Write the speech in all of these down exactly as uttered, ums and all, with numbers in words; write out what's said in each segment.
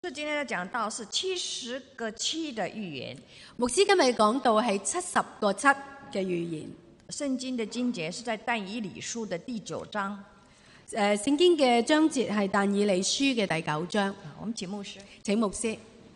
是今天的講道是七十個七的預言。 牧師今日講到係七十個七嘅預言。 聖經的經節是在但以理書的第九章。 誒、呃，聖經嘅章節係但以理書嘅第九章。 我們請牧師。 請牧師。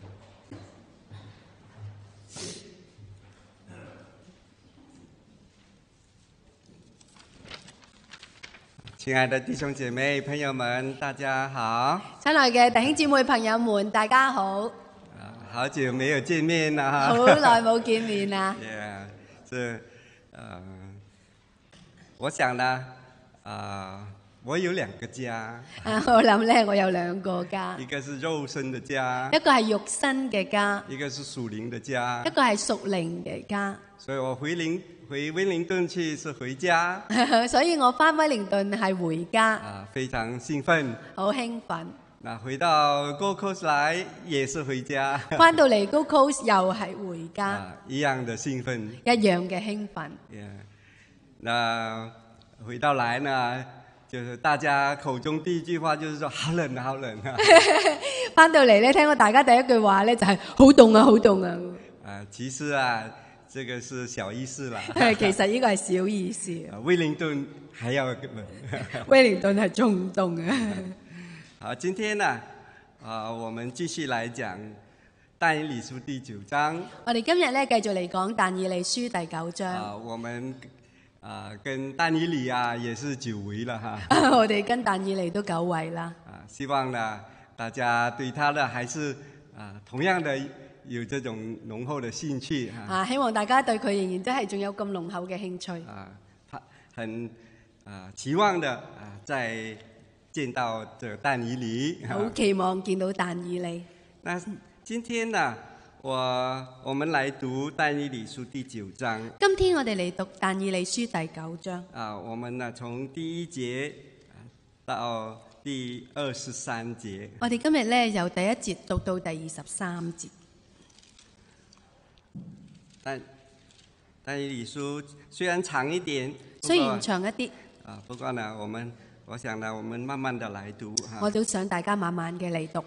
親愛的弟兄姐妹、朋友們，大家好！ 親愛嘅弟兄姊妹、朋友們，大家好！ 啊，好久沒有見面啦！ 好耐冇見面啦！ yeah, 是，呃，我想呢，啊、呃，我有兩個家。 啊，我諗咧，我有兩個家。 一個是肉身的家， 一個係肉身嘅家， 一個是屬靈的家， 一個係屬靈嘅家。 所以我回靈回威靈頓去是回家， 所以我翻威靈頓係回家， 啊，非常興奮， 好興奮。 那回到 Gold Coast 來也是回家， 翻到嚟 Gold Coast 又係回家， 啊，一樣的興奮， 一樣嘅興奮。 Yeah. 那回到來呢，就是大家口中第一句話就是說好冷啊，好冷啊。 翻到嚟咧，聽到大家第一句話咧就係好凍啊，好凍啊。 啊，其實啊，這個是小意思啦。 其實呢個係小意思。 威靈頓還要冷。 威靈頓係仲凍啊。 好，今天呢，啊，我們繼續來講但以理書第九章。 我哋今日咧繼續嚟講但以理書第九章。 啊，我們啊跟但以理啊也是久違了哈。 我哋跟但以理都久違啦。 啊，希望呢大家對他的還是啊同樣的有這種濃厚的興趣哈。 啊，希望大家對佢仍然都係仲有咁濃厚嘅興趣。 啊，他很啊期望的啊再見到這但以理。 好期望見到但以理。 那今天呢，我我們來讀但以理書第九章。 今天我哋嚟讀但以理書第九章。 啊，我們呢從第一節到第二十三節。 我哋今日咧由第一節讀到第二十三節。 但但以理書雖然長一點， 雖然長一啲， 啊，不過呢，我們我想呢，我們慢慢的來讀哈。 我都想大家慢慢嘅嚟讀。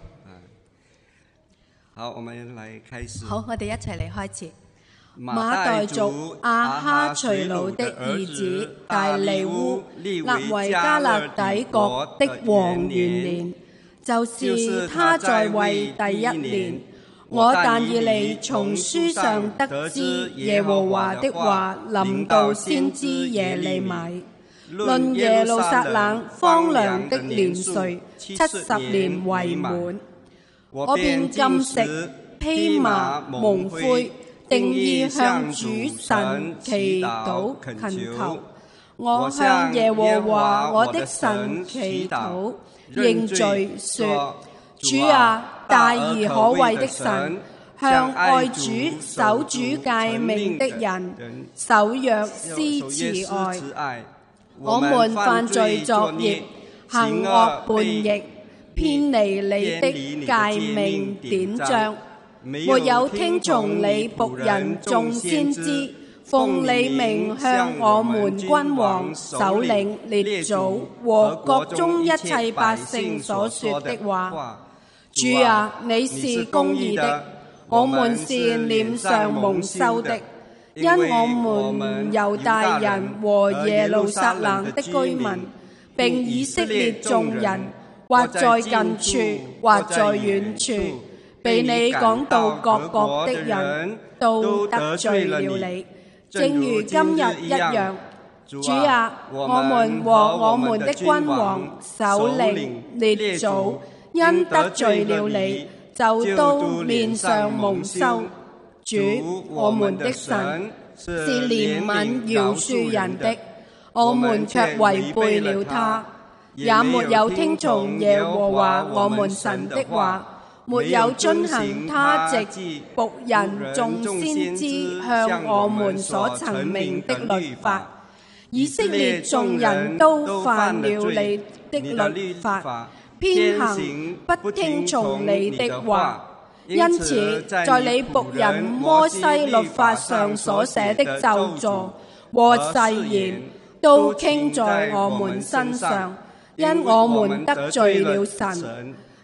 好，我們來開始。 好，我哋一齊嚟開始。 馬代族亞哈隨魯的兒子大利烏立為加勒底國的王元年，就是他在位第一年。我但以理從書上得知耶和華的話臨到先知耶利米，論耶路撒冷荒涼的年歲七十年為滿。我便禁食、披麻、蒙灰，定意向主神祈禱懇求。我向耶和華我的神祈禱，認罪說：主啊，大而可畏的神，向愛主守主誡命的人守約施慈愛。我們犯罪作孽，行惡叛逆，偏離你的誡命典章，沒有聽從你僕人眾先知，奉你名向我們君王、首領、列祖和國中一切百姓所說的話。主啊，你是公義的，我們是臉上蒙羞的，因我們猶大人和耶路撒冷的居民，並以色列眾人，或在近處，或在遠處，被你講道各國的人都得罪了你，正如今日一樣。主啊，我們和我們的君王、首領、列祖，因得罪了你，就都面上蒙羞。主，我們的神是憐憫饒恕人的，我們卻違背了他，也沒有聽從耶和華我們神的話，沒有遵行他藉僕人眾先知向我們所陳明的律法。以色列眾人都犯了你的律法，偏行不聽從你的話，因此在你僕人摩西律法上所寫的咒詛和誓言都傾在我們身上，因我們得罪了神。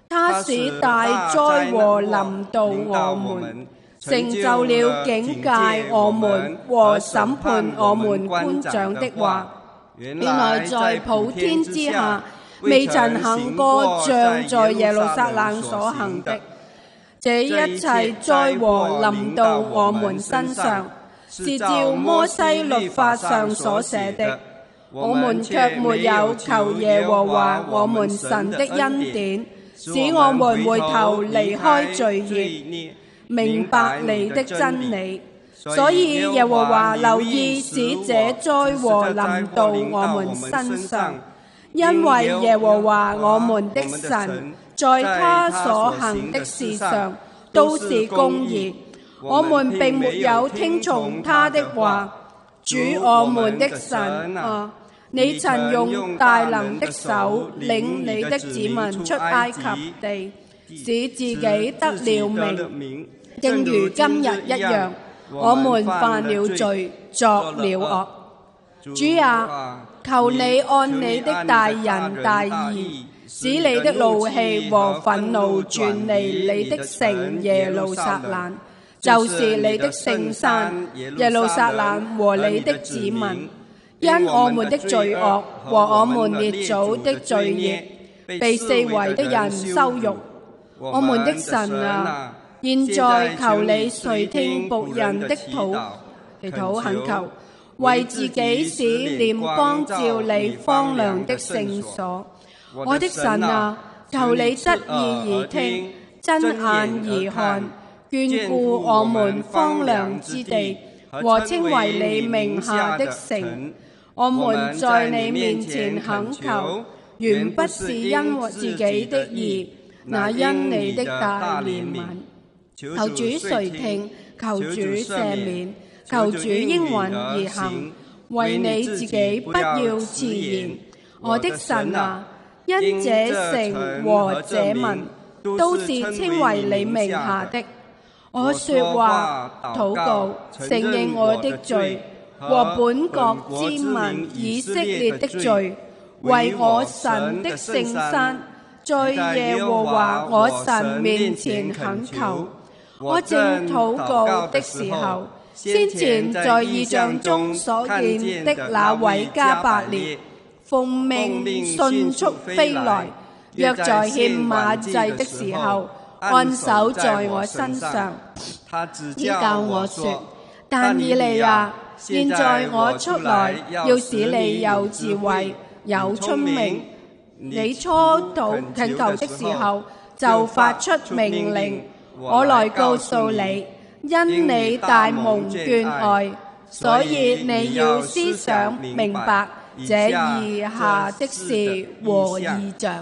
他使大災禍臨到我們，成就了警戒我們和審判我們官長的話。原來在普天之下，未曾行過像在耶路撒冷所行的。這一切災禍臨到我們身上，是照摩西律法上所寫的。我們卻沒有求耶和華我們神的恩典，使我們回頭離開罪孽，明白你的真理。所以耶和華留意使這災禍臨到我們身上，因為耶和華我們的神在他所行的事上都是公義。我們並沒有聽從他的話。主我們的神啊，你曾用大能的手領你的子民出埃及地，使自己得了名，正如今日一樣。我們犯了罪，作了惡。主啊，求你按你的大仁大義，使你的怒氣和憤怒轉離你的城耶路撒冷，就是你的聖山耶路撒冷和你的子民。因我們的罪惡和我們列祖的罪孽，被四圍的人羞辱。我們的神啊，現在求你垂聽僕人的禱祈禱懇求，為自己使臉光照你荒涼的聖所。我的神啊，求你側耳而聽，睜眼而看，眷顧我們荒涼之地和稱為你名下的城。我們在你面前懇求，原不是因自己的義，那因你的大憐憫。求主垂聽，求主赦免，求主應允而行，為你自己不要遲延。我的神啊，因這城和這民都是稱為你名下的，我說話禱告，承認我的罪和本國之民以色列的罪，為我神的聖山，在耶和華我神面前懇求。我正禱告的時候，先前在異象中所見的那位加百列，奉命迅速飛來，約在獻馬祭的時候，按手在我身上，依教我說：但以利亞，現在我出來，要使你有智慧，有聰明。你初禱懇求的時候，就發出命令。我來告訴你，因你大蒙眷愛，所以你要思想明白這以下的事和異象。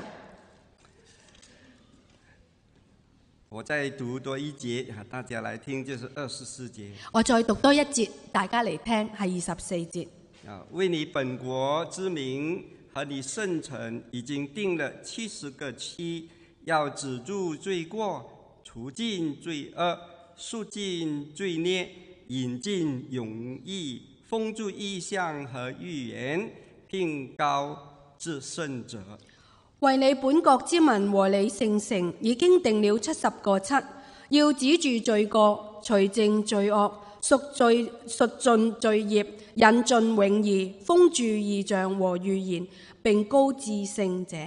我再讀多一節，大家來聽，就是二十四節。 我再讀多一節，大家嚟聽，係二十四節。 啊，為你本國之名和你聖城已經定了七十個期，要止住罪過，除盡罪惡，贖盡罪孽，引進永義，封住異象和預言，聘高至聖者。 為你本國之民和你聖城已經定了七十個七，要止住罪過，除淨罪惡，贖罪贖盡罪孽，引進永義，封住異象和預言，並高至聖者。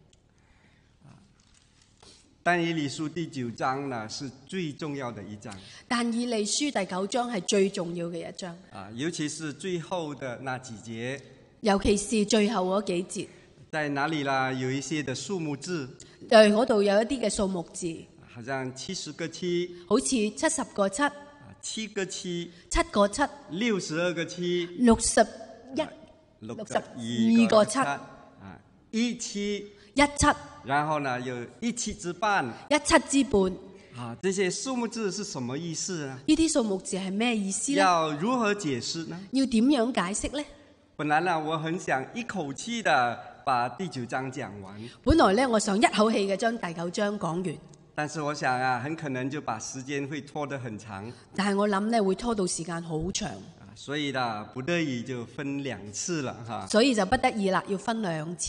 但以理書第九章呢，是最重要的一章。 但以理書第九章係最重要嘅一章。 啊，尤其是最後的那幾節。 尤其是最後嗰幾節。 在哪裡啦？有一些的數目字。 誒，嗰度有一啲嘅數目字。 好像七十個七。 好似七十個七。 七個七。 七個七。 六十二個七。 六十一。六十二個七。啊， 一七。 一七。 然後呢，有一七之半， 一七之半。 啊，這些數目字是什麼意思呢？ 呢啲數目字係咩意思呢？ 要如何解釋呢？ 要點樣解釋呢？ 本來呢，我很想一口氣的把第九章講完。本來呢，我想一口氣嘅將第九章講完。 但是我想啊，很可能就把時間會拖得很長。 但係我諗呢，會拖到時間好長。 所以呢，不得已就分兩次了哈。 所以就不得已啦，要分兩次。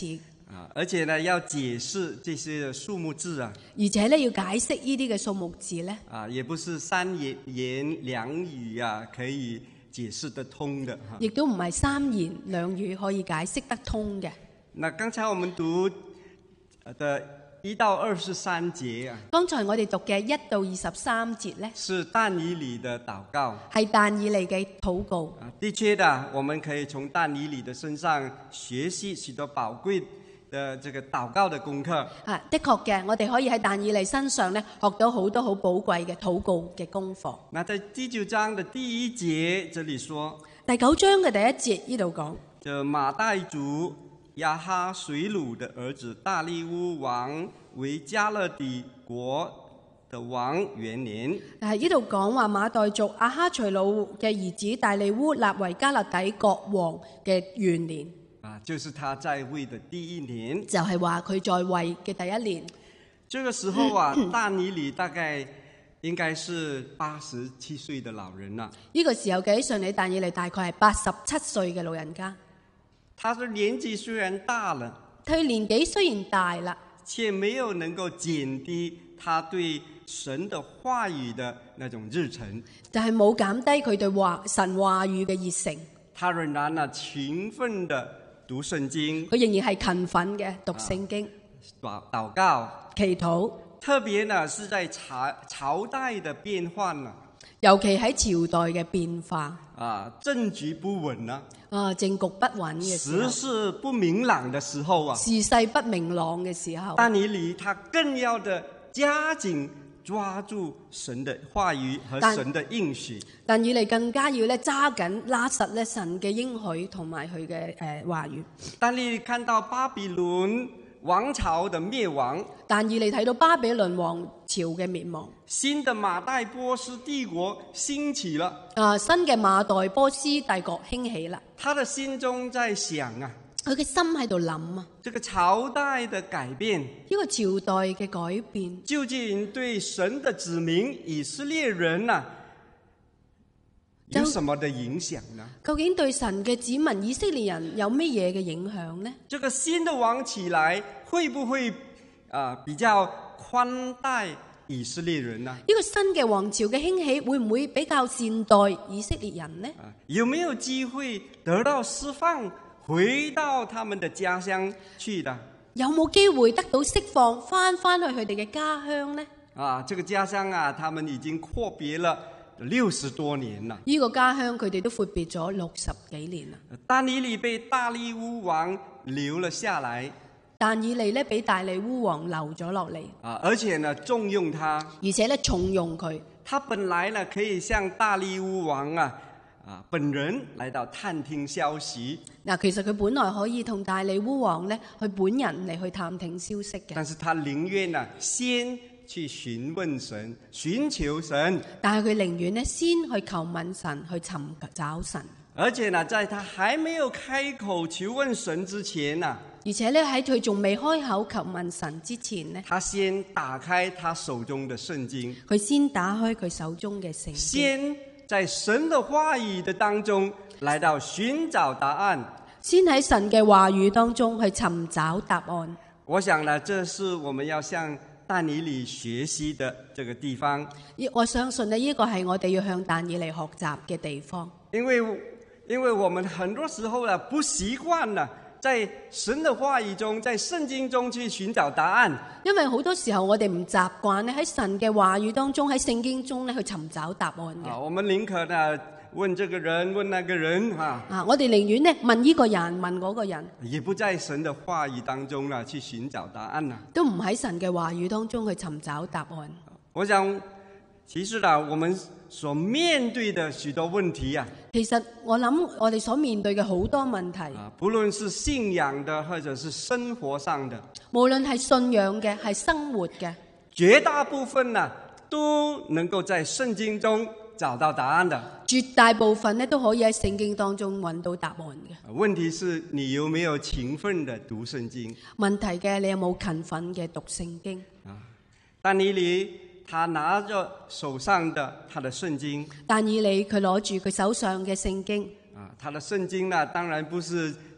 啊，而且呢要解釋這些數目字啊， 而且咧要解釋呢啲嘅數目字咧， 啊，也不是三言言兩語啊可以解釋得通的哈。 亦都唔係三言兩語可以解釋得通嘅。 那剛才我們讀的一到二十三節啊， 剛才我哋讀嘅一到二十三節咧， 是但以理的禱告。 係但以理嘅禱告。 啊，的確的，我們可以從但以理的身上學習許多寶貴的這個禱告的功課。 啊，的確嘅，我哋可以喺但以理身上咧學到好多好寶貴嘅禱告嘅功課。 那在第九章的第一節這裡說， 第九章嘅第一節呢度講， 就馬代族亞哈隨魯的兒子大利烏王為迦勒底國的王元年。 係呢度講話馬代族亞哈隨魯嘅兒子大利烏立為迦勒底國王嘅元年。 啊，就是他在位的第一年。 就係話佢在位嘅第一年。 這個時候啊，但以理大概應該是八十七歲的老人啦。 呢個時候計上嚟，但以理大概係八十七歲嘅老人家。 他的年紀雖然大了， 佢年紀雖然大啦， 卻沒有能夠減低他對神的話語的那種熱忱。 但係冇減低佢對話神話語嘅熱誠。 他仍然啊勤奮地讀聖經， 佢仍然係勤奮嘅讀聖經、 禱禱告、 祈禱。 特別呢是在朝朝代的變換啊， 尤其喺朝代嘅變化啊，政局不穩啊， 啊，政局不穩嘅時候， 時勢不明朗的時候啊， 時勢不明朗嘅時候， 但以理他更要的加緊抓住神的話語和神的應許。 但以理更加要咧揸緊拉實咧神嘅應許同埋佢嘅誒話語。 但你看到巴比倫王朝的滅亡， 但以理睇到巴比倫王朝嘅滅亡， 新的馬代波斯帝國興起了。 啊，新嘅馬代波斯帝國興起啦。 他的心中在想啊， 佢嘅心喺度諗啊， 這個朝代的改變， 呢個朝代嘅改變， 究竟對神的子民以色列人啊有什麼的影響呢？ 究竟對神嘅子民以色列人有乜嘢嘅影響呢？ 這個新的王起來，會不會啊、呃、比較寬待以色列人呢？ 呢個新嘅王朝嘅興起，會唔會比較善待以色列人呢？ 啊，有沒有機會得到釋放，回到他們的家鄉去的？ 有冇機會得到釋放，翻翻去佢哋嘅家鄉呢？ 啊，這個家鄉啊，他們已經闊別了六十多年了。 呢個家鄉佢哋都闊別咗六十幾年啦。 但以理被大利烏王留了下來， 但以理咧俾大利烏王留咗落嚟， 啊，而且呢重用他， 而且咧重用佢。 他本來呢可以向大利烏王啊啊本人來到探聽消息。 嗱，其實佢本來可以同大利烏王咧去本人嚟去探聽消息嘅， 但是他寧願呢先去詢問神，尋求神。 但係佢寧願咧先去求問神，去尋找神。 而且呢，在他還沒有開口求問神之前呢， 而且咧喺佢仲未開口求問神之前呢， 他先打開他手中的聖經， 佢先打開佢手中嘅聖經， 先在神的話語的當中來到尋找答案， 先喺神嘅話語當中去尋找答案。 我想呢，這是我們要向但以理學習的這個地方。 我相信呢，呢個係我哋要向但以理學習嘅地方。 因為因為我們很多時候呢，不習慣呢，在神的話語中，在聖經中去尋找答案。 因為好多時候我哋唔習慣咧喺神嘅話語當中，喺聖經中咧去尋找答案嘅。 啊，我們寧可呢問這個人，問那個人，哈。 啊，我哋寧願呢問呢個人，問嗰個人， 也不在神的話語當中呢去尋找答案啦。 都唔喺神嘅話語當中去尋找答案。 我想，其實呢，我們所面對的許多問題啊， 其實我諗我哋所面對嘅好多問題， 啊，不論是信仰的，或者是生活上的， 無論係信仰嘅，係生活嘅， 絕大部分呢都能夠在聖經中找到答案的。 絕大部分呢都可以喺聖經當中揾到答案嘅。 問題是你有沒有勤奮的讀聖經？ 問題嘅你有冇勤奮嘅讀聖經？ 啊，但以理他拿着手上的他的聖經， 但以理佢攞住佢手上嘅聖經， 啊，他的聖經呢，當然不是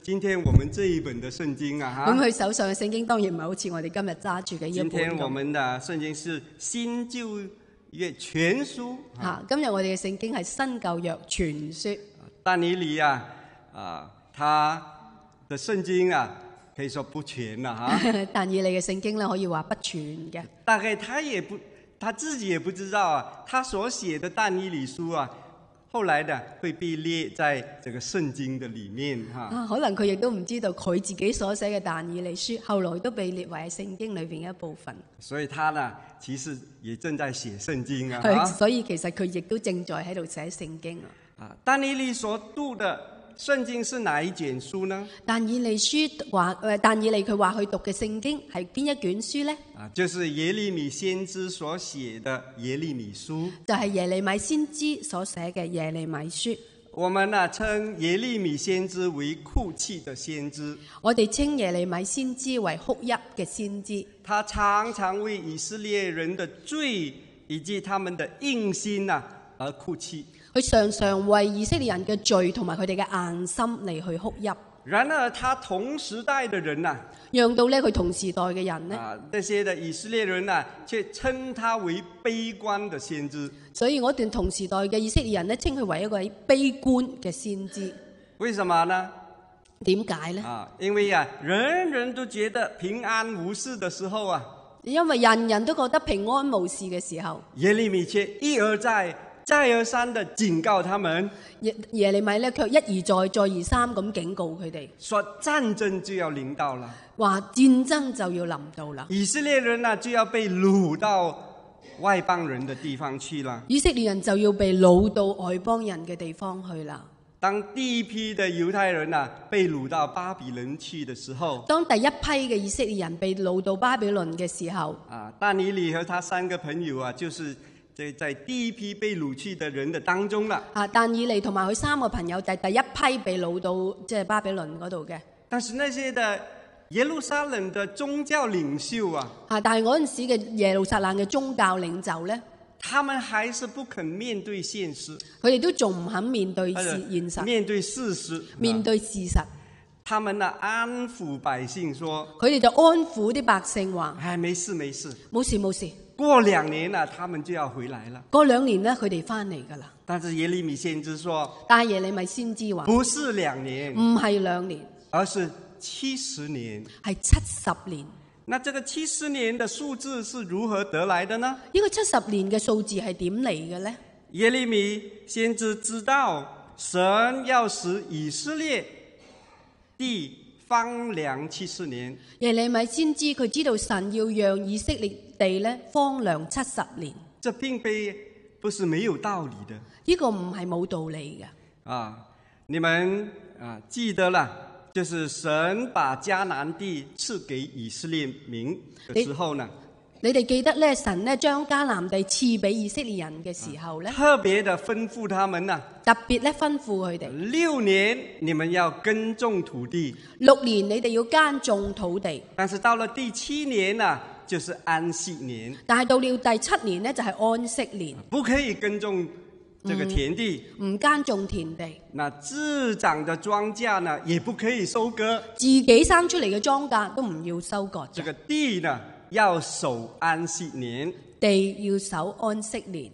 今天我們這一本的聖經啊， 咁佢手上嘅聖經當然唔係好似我哋今日揸住嘅一本今天我咁。 們的聖經是新舊約全書。 嚇，今日我哋嘅聖經係新舊約全書。 但以理啊，啊，他的聖經啊，可以說不全啦，哈。 但以理嘅聖經咧，可以話不全嘅。 大概他也不，他自己也不知道啊，他所寫的但以理書啊，後來呢會被列在這個聖經的裡面，哈。 啊，可能佢亦都唔知道佢自己所寫嘅但以理書，後來都被列為係聖經裏邊嘅一部分。 所以他呢，其實也正在寫聖經啊。 係，所以其實佢亦都正在喺度寫聖經啊。 啊，但以理所讀的聖經是哪一卷書呢？ 但以理書話誒，但以理佢話佢讀嘅聖經係邊一卷書呢？ 啊，就是耶利米先知所寫的耶利米書。 就係耶利米先知所寫嘅耶利米書。 我們呢稱耶利米先知為哭泣的先知。 我哋稱耶利米先知為哭泣嘅先知。 他常常為以色列人的罪以及他們的硬心啊而哭泣。 佢常常為以色列人嘅罪同埋佢哋嘅硬心嚟去哭泣。 然而，他同時代的人啊， 讓到咧佢同時代嘅人呢， 啊，這些的以色列人啊，卻稱他為悲觀的先知。 所以嗰段同時代嘅以色列人呢，稱佢為一個悲觀嘅先知。 為什麼呢？ 點解呢？ 啊，因為啊，人人都覺得平安無事的時候啊， 因為人人都覺得平安無事嘅時候， 耶利米卻一而再、再而三地警告他們， 耶耶利米咧卻一而再、再而三咁警告佢哋， 說戰爭就要臨到了， 話戰爭就要臨到啦， 以色列人呢就要被擄到外邦人的地方去了。 以色列人就要被擄到外邦人嘅地方去啦。 當第一批的猶太人啊被擄到巴比倫去的時候， 當第一批嘅以色列人被擄到巴比倫嘅時候， 啊，但以理和他三個朋友啊，就是在在第一批被擄去的人的當中啦。 啊，但以利同埋佢三個朋友就係第一批被擄到即係巴比倫嗰度嘅。 但是那些的耶路撒冷的宗教領袖啊， 啊，但係嗰陣時嘅耶路撒冷嘅宗教領袖咧， 他們還是不肯面對現實， 佢哋都仲唔肯面對現現實， 面對事實， 面對事實。 他們呢安撫百姓說， 佢哋就安撫啲百姓話： 哎，沒事沒事， 冇事冇事。 過兩年啊，他們就要回來了。 過兩年咧，佢哋翻嚟噶啦。 但是耶利米先知說， 但係耶利米先知話： 不是兩年， 唔係兩年， 而是七十年。 係七十年。 那這個七十年的數字是如何得來的呢？ 呢個七十年嘅數字係點嚟嘅呢？ 耶利米先知知道神要使以色列地荒涼七十年。 耶利米先知佢知道神要讓以色列地咧荒涼七十年。 這並非不是沒有道理的。 呢個唔係冇道理嘅。 啊，你們啊記得啦，就是神把迦南地賜給以色列民的時候呢， 你哋記得咧，神咧將迦南地賜俾以色列人嘅時候咧， 特別的吩咐他們呢， 特別咧吩咐佢哋六年你們要耕種土地， 六年你哋要耕種土地， 但是到了第七年呢，就是安息年。 但係到了第七年呢，就係安息年， 不可以耕種這個田地， 唔耕種田地， 那自長的莊稼呢，也不可以收割， 自己生出嚟嘅莊稼都唔要收割。 這個地呢，要守安息年， 地要守安息年。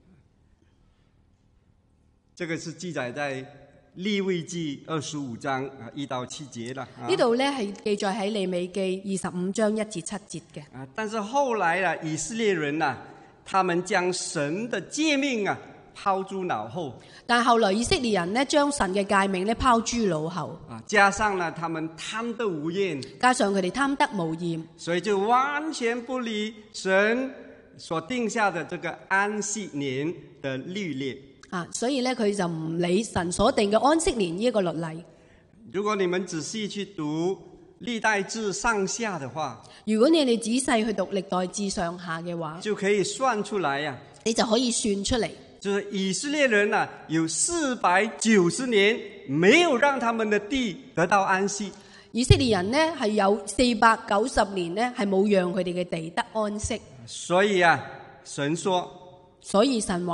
這個是記載在利未記二十五章啊一到七節啦。 呢度咧係記載喺利未記二十五章一至七節嘅。 啊，但是後來啊，以色列人啊，他們將神的誡命啊拋諸腦後。 但係後來以色列人呢，將神嘅誡命咧拋諸腦後， 啊，加上呢，他們貪得無厭， 加上佢哋貪得無厭， 所以就完全不理神所定下的這個安息年的律例。 啊，所以咧佢就唔理神所定嘅安息年呢一個律例。 如果你們仔細去讀歷代志上下的話， 如果你哋仔細去讀歷代志上下嘅話， 就可以算出來呀、啊， 你就可以算出嚟。 就是以色列人啊，有四百九十年沒有讓他們的地得到安息。 以色列人呢係有四百九十年呢係冇讓佢哋嘅地得安息。 所以啊，神說， 所以神話。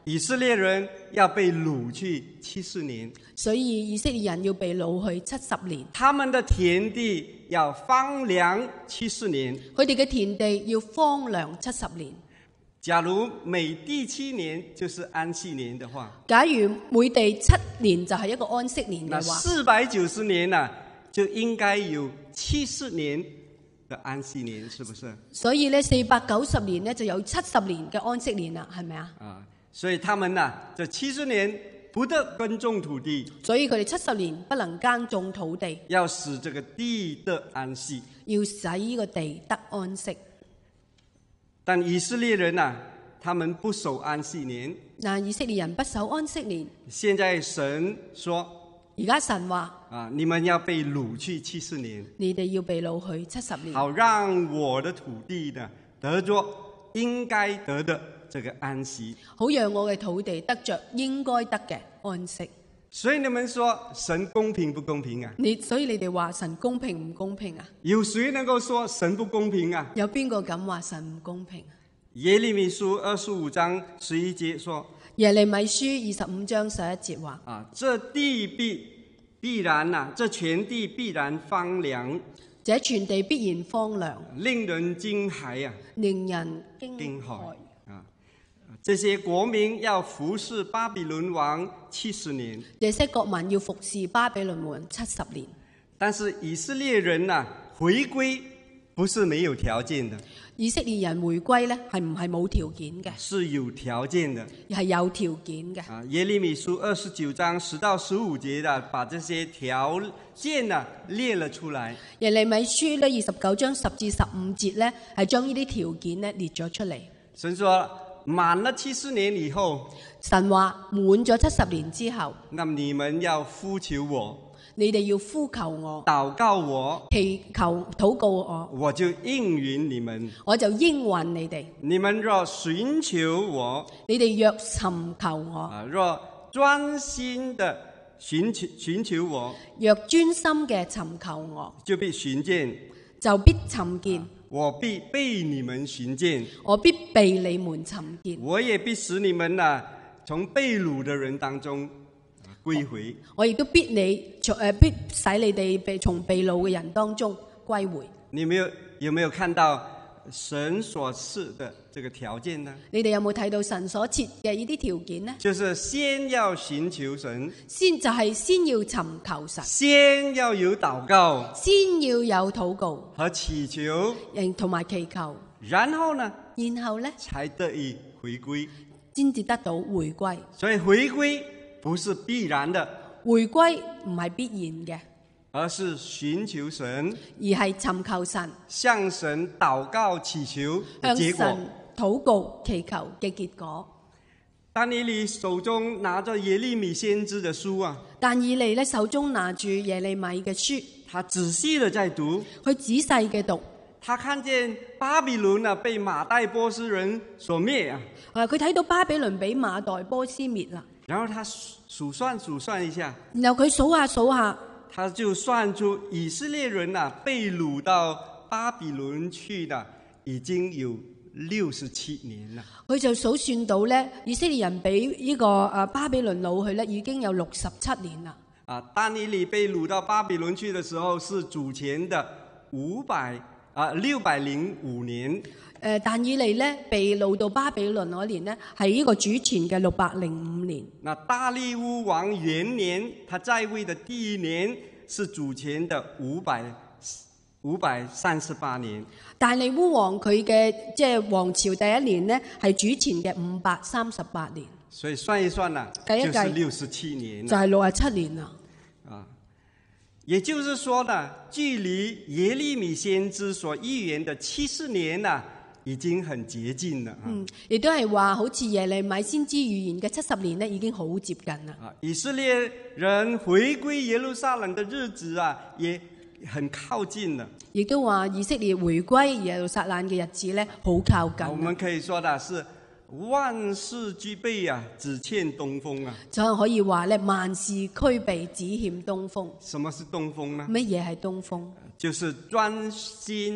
以色列人要被掳去七十年， 所以以色列人要被擄去七十年， 他們的田地要荒涼七十年。 佢哋嘅田地要荒涼七十年。 假如每第七年就是安息年的話， 假如每第七年就係一個安息年那嘅話， 四百九十年呢、啊，就應該有七十年的安息年，是不是？ 所以呢，四百九十年呢就有七十年嘅安息年啦，係咪啊？ 啊，所以他們呢、啊，這七十年不得耕種土地， 所以佢哋七十年不能耕種土地， 要使這個地得安息， 要使呢個地得安息。 但以色列人啊，他們不守安息年。 嗱，以色列人不守安息年。 現在神說， 而家神話啊，你們要被擄去七十年， 你哋要被擄去七十年， 好讓我的土地呢得着應該得的這個安息， 好讓我嘅土地得着應該得嘅安息。 所以你們說神公平不公平啊？ 你所以你哋話神公平唔公平啊？ 有誰能夠說神不公平啊？ 有邊個敢話神唔公平啊？ 耶利米書二十五章十一節說， 耶利米書二十五章十一節話， 啊，這地必必然啊，這全地必然荒涼， 這全地必然荒涼， 令人驚駭啊， 令人驚駭驚駭啊！這些國民要服侍巴比倫王七十年， 這些國民要服侍巴比倫王七十年。 但是以色列人啊，回歸不是沒有條件的。 以色列人回歸呢，係唔係冇條件嘅？ 是有條件的， 係有條件嘅。 啊，耶利米書二十九章十到十五節的，把這些條件呢列了出來。 耶利米書呢二十九章十至十五節呢，係將呢啲條件呢列咗出嚟。 神說滿了七十年以後， 神話滿咗七十年之後， 那麼你們要呼求我， 你哋要呼求我， 禱告我， 祈求禱告我， 我就應允你們。 我就應允你哋。 你們若尋求我， 你哋若尋求我， 啊，若專心的尋求尋求我， 若專心嘅尋求我， 就必尋見， 就必尋見。 我必被你們尋見， 我必被你們尋見。 我也必使你們啊，從被擄的人當中歸回。 我亦都必你從誒必使你哋被從被擄嘅人當中歸回。 你沒有有沒有看到神所賜的這個條件呢？ 你哋有冇睇到神所設嘅呢啲條件呢？ 就是先要尋求神， 先就係先要尋求神， 先要有禱告， 先要有禱告和祈求， 同埋祈求， 然後呢， 然後呢才得以回歸， 先至得到回歸。 所以回歸不是必然的， 回歸唔係必然嘅， 而是尋求神， 而係尋求神， 向神禱告祈求的結果。 向神禱告祈求嘅結果。 但以理手中拿着耶利米先知的書啊， 但以理呢手中拿住耶利米嘅書， 他仔細的在讀， 佢仔細嘅讀， 他看見巴比倫啊被馬代波斯人所滅啊， 啊佢睇到巴比倫俾馬代波斯滅啦， 然後他數算數算一下， 然後佢數下數下， 他就算出以色列人啊被擄到巴比倫去的已經有六十七年啦。 佢就數算到咧，以色列人俾呢個誒巴比倫擄去咧，已經有六十七年啦。 啊，但以理被擄到巴比倫去的時候是主前的五百啊六百零五年。 誒，但以理咧被擄到巴比倫嗰年呢，係呢個主前嘅六百零五年。 那大利烏王元年，他在位的第一年是主前的五百五百三十八年。 大利烏王佢嘅即係王朝第一年呢，係主前嘅五百三十八年。 所以算一算啦， 計一計就是六十七年， 就係六十七年啦。 啊，也就是說呢，距離耶利米先知所預言的七十年呢，已經很接近了。 嗯，亦都係話，好似耶利米先知預言嘅七十年呢，已經好接近啦。 啊，以色列人回歸耶路撒冷的日子啊，也很靠近了。 亦都話以色列回歸耶路撒冷嘅日子呢，好靠近。 我們可以說的是萬事俱備啊，只欠東風啊。 就可以話咧，萬事俱備，只欠東風。 什麼是東風呢？ 乜嘢係東風？ 就是專心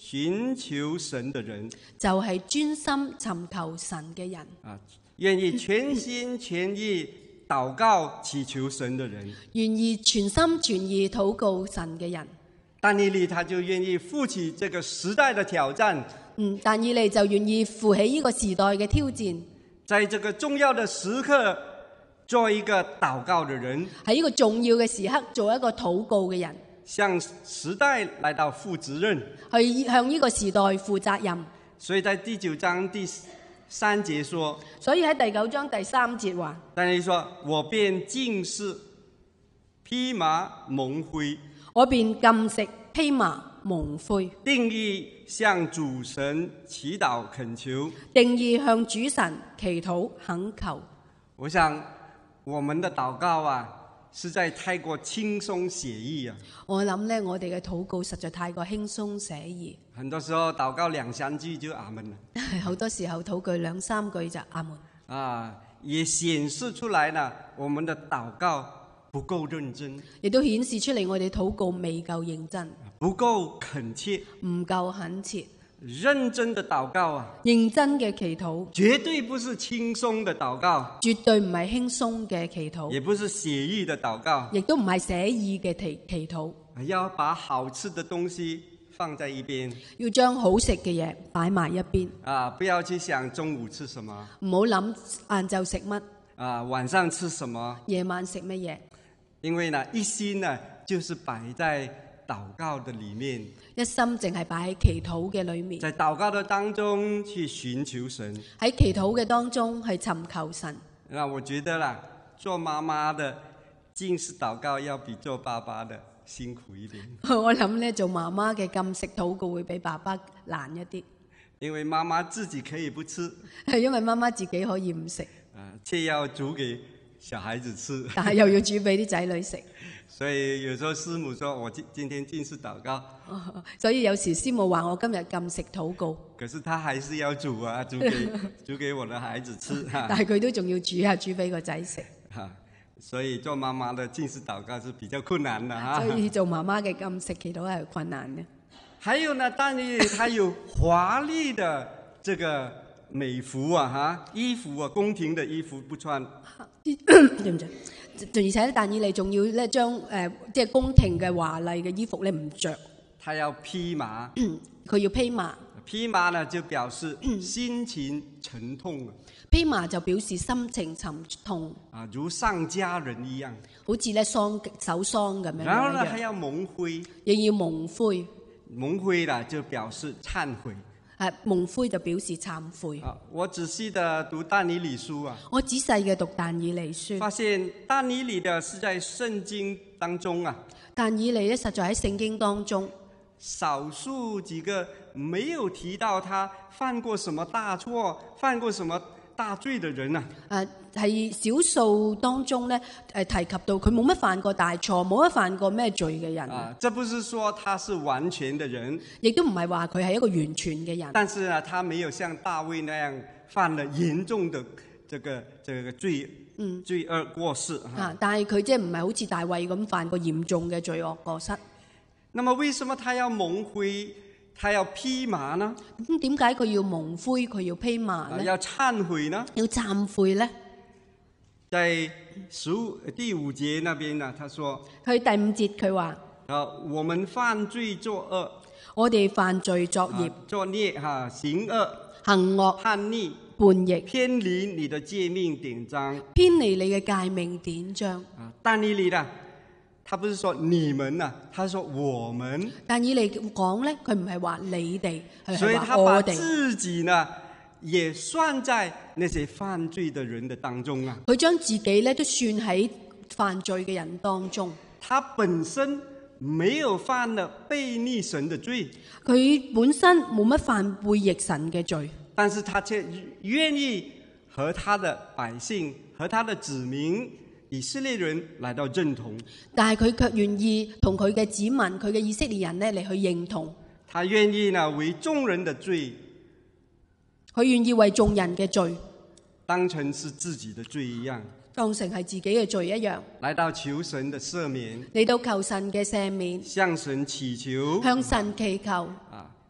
尋求神的人， 就係專心尋求神嘅人， 啊，願意全心全意禱告祈求神的人， 願意全心全意禱告神嘅人。 但以理他就願意負起這個時代的挑戰， 嗯，但以理就願意負起呢個時代嘅挑戰， 在這個重要的時刻做一個禱告的人， 喺呢個重要嘅時刻做一個禱告嘅人， 向時代來到負責任， 去向呢個時代負責任。 所以在第九章第三節說， 所以喺第九章第三節話， 但以理說，我便禁食披麻蒙灰， 我便禁食披麻蒙灰， 定意向主神祈禱懇求， 定意向主神祈禱懇求。 我想我們的禱告啊，實在太過輕鬆寫意啊！ 我諗呢，我哋嘅禱告實在太過輕鬆寫意。 很多時候禱告兩三句就阿門了。 好多時候禱告兩三句就阿門。 啊，也顯示出來呢，我們的禱告不夠認真， 亦都顯示出嚟我哋禱告未夠認真， 不夠懇切， 唔夠懇切。 認真的禱告啊， 認真嘅祈禱絕對不是輕鬆的禱告， 絕對唔係輕鬆嘅祈禱， 也不是寫意的禱告， 亦都唔係寫意嘅祈祈禱。 要把好吃的東西放在一邊， 要將好食嘅嘢擺埋一邊， 啊，不要去想中午吃什麼， 唔好諗晏晝食乜， 啊，晚上吃什麼， 夜晚食乜嘢。 因為呢，一心呢就是擺在禱告的裡面， 一心淨係擺喺祈禱嘅裏面， 在禱告的當中去尋求神。 喺祈禱嘅當中去尋求神。 那我覺得啦，做媽媽的禁食禱告要比做爸爸的辛苦一點。 我諗咧，做媽媽嘅禁食禱告會比爸爸難一啲， 因為媽媽自己可以不吃， 係因為媽媽自己可以唔食， 啊，卻要煮給小孩子吃， 但係又要煮俾啲仔女食。 所以有時候師母說我今今天禁食禱告， 所以有時師母話我今日禁食禱告， 可是他還是要煮啊，煮給煮給我的孩子吃， 但係佢都仲要煮啊，煮俾個仔食。 所以做媽媽的禁食禱告是比較困難的哈。 所以做媽媽嘅禁食祈禱係困難嘅。 還有呢，但係他有華麗的這個美服啊，哈，衣服啊，宮廷的衣服不穿。 對唔對？而且咧，但以理仲要咧將誒即係宮廷嘅華麗嘅衣服咧唔着， 他要披麻， 佢要披麻。 披麻呢就表示心情沉痛啊， 披麻就表示心情沉痛啊，如喪家人一樣， 好似咧喪守喪咁樣。 然後呢，還要蒙灰， 亦要蒙灰。 蒙灰呢就表示懺悔。 係蒙灰就表示懺悔。 啊，我仔細的讀但以理書啊， 我仔細嘅讀但以理書， 發現但以理的是在聖經當中啊， 但以理咧實在喺聖經當中， 少數幾個沒有提到他犯過什麼大錯、犯過什麼大罪的人啊。 誒係少數當中咧誒提及到佢冇乜犯過大錯，冇乜犯過咩罪嘅人。 啊，這不是說他是完全的人， 亦都唔係話佢係一個完全嘅人。 但是呢，他沒有像大衛那樣犯了嚴重的這個這個罪，嗯，罪惡過失啊。但係佢即係唔係好似大衛咁犯過嚴重嘅罪惡過失。 那麼為什麼他要蒙灰，他要披麻呢？ 咁點解佢要蒙灰，佢要披麻呢？ 啊，要懺悔呢？ 要懺悔呢？ 在十五第五節那邊呢，他說： 佢第五節佢話： 啊，我們犯罪作惡， 我哋犯罪作孽， 啊、作孽哈，行惡， 行惡， 叛逆， 叛逆， 偏離你的誡命典章， 偏離你嘅誡命典章。 啊，但以理呢，他不是說你們啊，他說我們。 但以理講咧，佢唔係話你哋，係所以他話我把哋。 自己呢，也算在那些犯罪的人的當中啊。 佢將自己咧都算喺犯罪嘅人當中。 他本身沒有犯了悖逆神的罪， 佢本身冇乜犯背逆神嘅罪， 但是他卻願意和他的百姓、和他的子民以色列人來到認同。 但係佢卻願意同佢嘅子民、佢嘅以色列人咧嚟去認同。 他願意呢為眾人的罪， 佢願意為眾人嘅罪當成是自己的罪一樣， 當成係自己嘅罪一樣， 來到求神的赦免， 嚟到求神嘅赦免， 向神祈求， 向神祈求。 啊，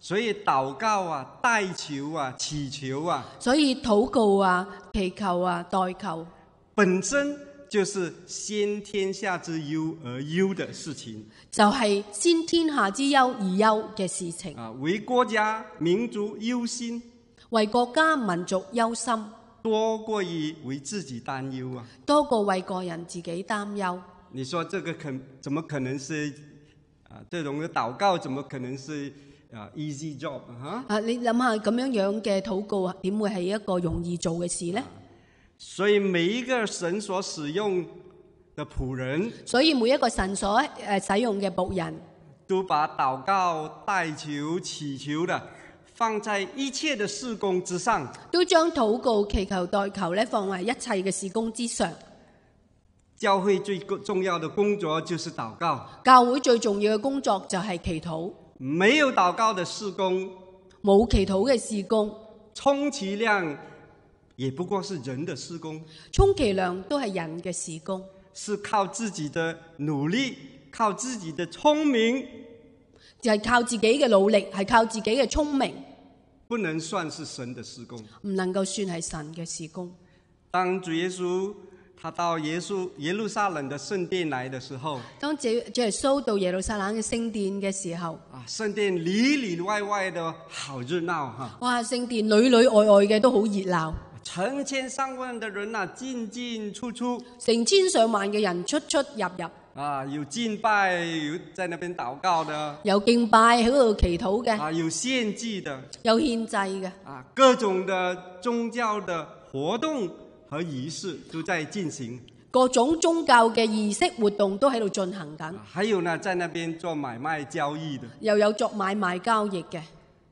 所以禱告啊、代求啊、祈求啊， 所以禱告啊、祈求啊、代求， 本身就是先天下之憂而憂的事情， 就係先天下之憂而憂嘅事情。 啊，為國家民族憂心， 為國家民族憂心， 多過於為自己擔憂啊！ 多過為個人自己擔憂。 你說這個可怎麼可能是啊？這種嘅禱告怎麼可能是啊 easy job 啊？ 啊，你諗下咁樣樣嘅禱告，點會係一個容易做嘅事呢？ 所以每一個神所使用的僕人， 所以每一個神所誒使用嘅僕人， 都把禱告、代求、祈求的放在一切的事工之上， 都將禱告、祈求、代求咧放喺一切嘅事工之上。 教會最重要的工作就是禱告， 教會最重要嘅工作就係祈禱。 沒有禱告的事工， 冇祈禱嘅事工， 充其量也不過是人的事工， 充其量都係人嘅事工， 是靠自己的努力，靠自己的聰明， 就係靠自己嘅努力，係靠自己嘅聰明， 不能算是神的事工， 唔能夠算係神嘅事工。 當主耶穌他到耶穌耶路撒冷的聖殿來的時候， 當主主耶穌到耶路撒冷嘅聖殿嘅時候， 啊，聖殿裏裏外外的好熱鬧哈！ 哇，聖殿裏裏外外嘅都好熱鬧， 成千上萬的人啊，進進出出， 成千上萬嘅人出出入入， 啊，有敬拜，有在那邊禱告的， 有敬拜喺嗰度祈禱嘅， 啊，有獻祭的， 有獻祭嘅， 啊，各種的宗教的活動和儀式都在進行， 各種宗教嘅儀式活動都喺度進行緊， 啊，還有呢，在那邊做買賣交易的， 又有作買賣交易嘅。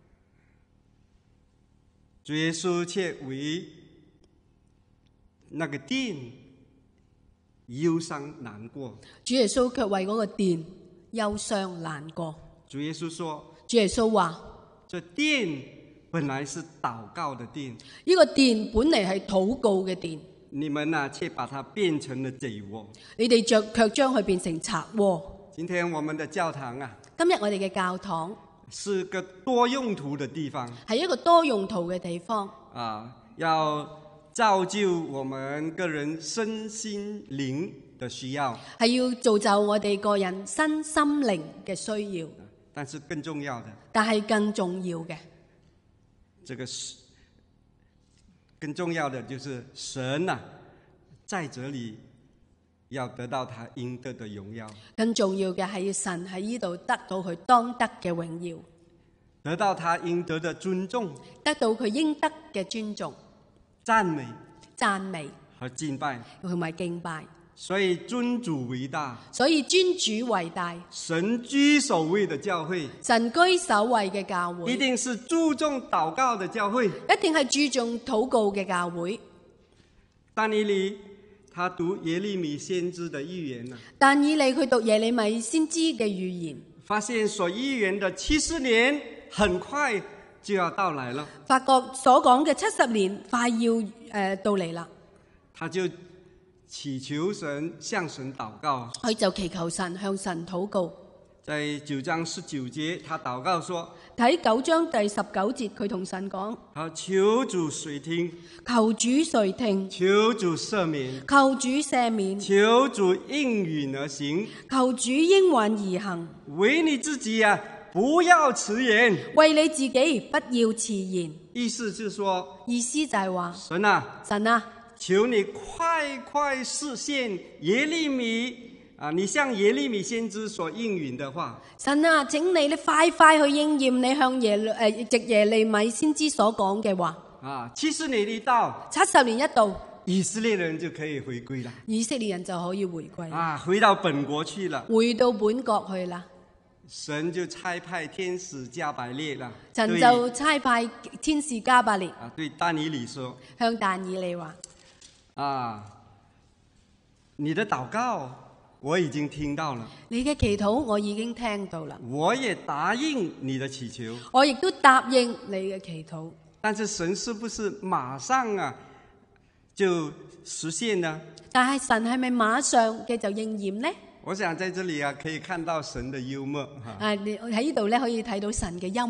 主耶穌卻為那個殿憂傷難過。 主耶穌卻為嗰個殿憂傷難過。 主耶穌說： 主耶穌話： 這殿本來是禱告的殿， 呢個殿本嚟係禱告嘅殿， 你們呢卻把它變成了賊窩。 你哋卻卻將佢變成賊窩。 今天我們的教堂啊， 今日我哋嘅教堂是個多用途的地方， 係一個多用途嘅地方啊，要造就我們個人身心靈的需要， 係要造就我哋個人身心靈嘅需要。 但是更重要的， 但係更重要嘅， 這個是更重要的就是神啊，在這裏要得到他應得的榮耀。 更重要嘅係神喺呢度得到佢當得嘅榮耀， 得到他應得的尊重， 得到佢應得嘅尊重、 讚美、 讚美和敬拜， 同埋敬拜。 所以尊主為大， 所以尊主為大， 神居首位的教會， 神居首位嘅教會， 一定是注重禱告的教會， 一定係注重禱告嘅教會。 但以理他讀耶利米先知的預言， 但以理佢讀耶利米先知嘅預言， 發現所預言的七十年很快就要到來了， 發覺所講嘅七十年快要誒、呃、到嚟啦， 他就祈求神，向神禱告， 佢就祈求神，向神禱告。 在九章十九節，他禱告說： 睇九章第十九節，佢同神講： 好，求主垂聽， 求主垂聽， 求主赦免， 求主赦免， 求主應允而行， 求主應允而行。 為你自己啊，不要遲延， 為你自己不要遲延。 意思就是說， 意思就係話， 神啊， 神啊， 求你快快實現耶利米啊，你向耶利米先知所應允的話。 神啊，請你你快快去應驗你向耶誒藉耶利米先知所講嘅話。 啊，七十年一到， 七十年一到， 以色列人就可以回歸了。 以色列人就可以回歸啊，回到本國去了， 回到本國去啦。 神就差派天使加百列了， 神就差派天使加百列啊，對但以理說， 向但以理話： 啊，你的禱告我已經聽到了， 你嘅祈禱我已經聽到啦， 我也答應你的祈求， 我亦都答應你嘅祈禱。 但是神是不是馬上啊就實現呢？ 但係神係咪馬上嘅就應驗呢？ 我想在這裏啊，可以看到神的幽默哈。 啊，你喺呢度咧可以睇到神嘅幽默。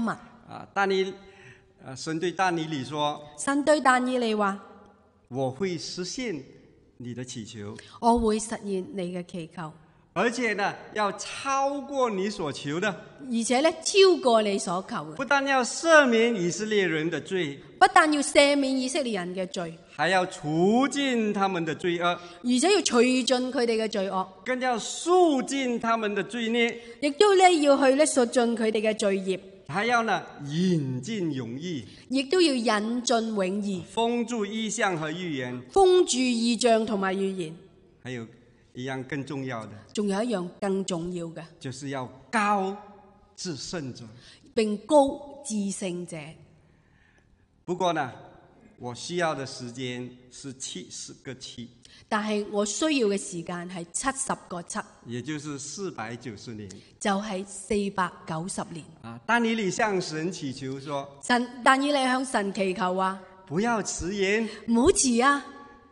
啊，但尼，呃，神對但以理說： 神對但以理話： 我會實現你的祈求， 我會實現你嘅祈求， 而且呢，要超過你所求的， 而且咧超過你所求嘅。 不但要赦免以色列人的罪， 不但要赦免以色列人嘅罪， 還要除盡他們的罪惡， 而且要除盡佢哋嘅罪惡， 更要贖盡他們的罪孽， 亦都咧要去咧贖盡佢哋嘅罪孽， 還要呢引進永義， 亦都要引進永義， 封住異象和預言， 封住異象同埋預言。 還有一樣更重要的， 仲有一樣更重要嘅， 就是要高至聖者， 並高至聖者。 不過呢，我需要的時間是七十個七， 但係我需要嘅時間係七十個七， 也就是四百九十年， 就係四百九十年。 啊，但以理向神祈求說： 神，但以理向神祈求話： 不要遲延， 唔好遲啊，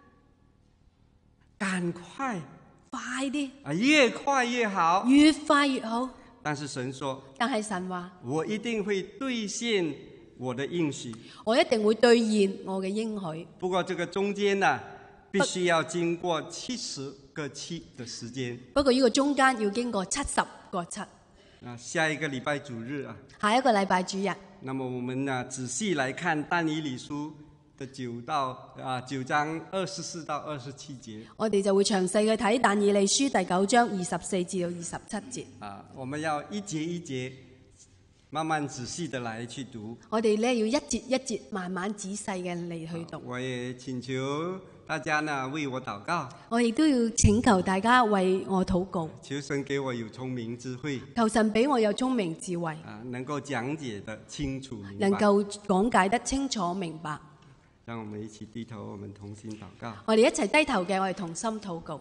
趕快， 快啲， 啊，越快越好。 越快越好。 但是神說： 但係神話： 我一定會兌現我的應許。 我一定會兌現我嘅應許。 不過這個中間呢，必須要經過七十個七的時間。 不過呢個中間要經過七十個七。 啊，下一個禮拜主日啊， 下一個禮拜主日， 那麼我們呢仔細來看但以理書的九到啊九章二十四到二十七節。 我哋就會詳細去睇但以理書第九章二十四至到二十七節。 啊，我們要一節一節慢慢仔細的來去讀。 我哋咧要一節一節慢慢仔細嘅嚟去讀。 我也請求大家呢為我禱告。 我亦都要請求大家為我禱告， 求神給我有聰明智慧， 求神俾我有聰明智慧， 啊，能夠講解得清楚明白。 能夠講解得清楚明白。 讓我們一起低頭，我們同心禱告。 我哋一齊低頭嘅，我哋同心禱告。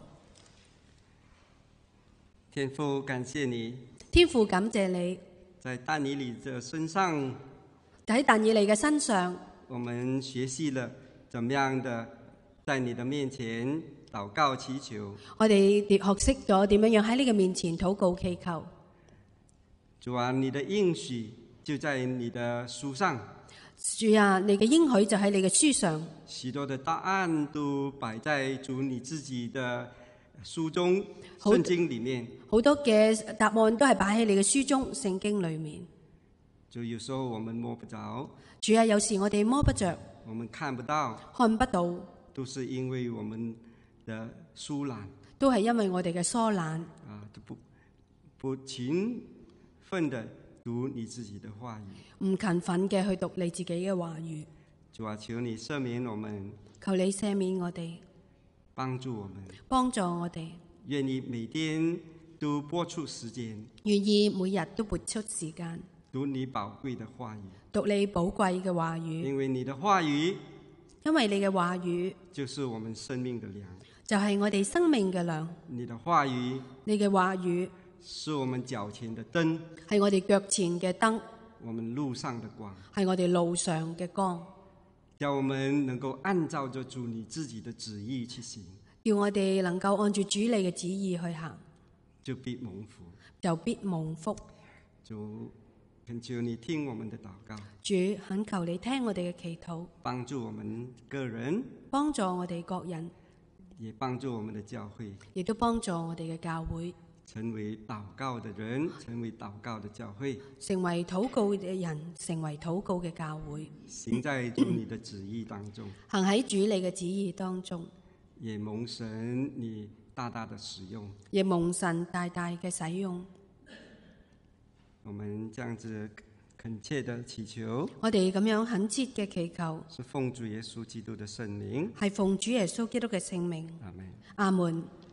天父，感謝你， 天父感謝你， 在但以理的身上， 喺但以理嘅身上， 我們學習了怎麼樣的在你的面前禱告祈求。 我哋亦學識咗點樣樣喺你嘅面前禱告祈求。 主啊，你的應許就在你的書上。 主啊，你嘅應許就喺你嘅書上。 許多的答案都擺在主你自己的書中、聖經裡面。 好多嘅答案都係擺喺你嘅書中、聖經裡面。 就有時候我們摸不着。 主啊，有時我哋摸不着， 我們看不到， 看不到， 都是因為我們的疏懶。 都係因為我哋嘅疏懶。 啊，都不不勤奮的讀你自己的話語， 唔勤奮嘅去讀你自己嘅話語。 主啊，求你赦免我們， 求你赦免我哋， 幫助我們， 幫助我哋。 願你每天都撥出時間， 願意每日都撥出時間讀你寶貴的話語， 讀你寶貴嘅話語。 因為你的話語， 因為你嘅話語就是我們生命的糧， 就係我哋生命嘅糧。 你的話語， 你嘅話語是我們腳前的燈， 係我哋腳前嘅燈， 我們路上的光， 係我哋路上嘅光， 叫我們能夠按照着主你自己的旨意去行， 要我哋能夠按住主你嘅旨意去行， 就必蒙福， 就必蒙福。 主，懇求你聽我們的禱告， 主，懇求你聽我哋嘅祈禱， 幫助我們個人， 幫助我哋各人， 也幫助我們的教會， 亦都幫助我哋嘅教會， 成為禱告的人，成為禱告的教會， 成為禱告嘅人，成為禱告嘅教會， 行在主你的旨意當中， 行喺主你嘅旨意當中， 也蒙神你大大的使用， 亦蒙神大大嘅使用。 我們這樣子懇切的祈求， 我哋咁樣懇切嘅祈求， 是奉主耶穌基督的聖名， 係奉主耶穌基督嘅聖名。 阿門。 阿門。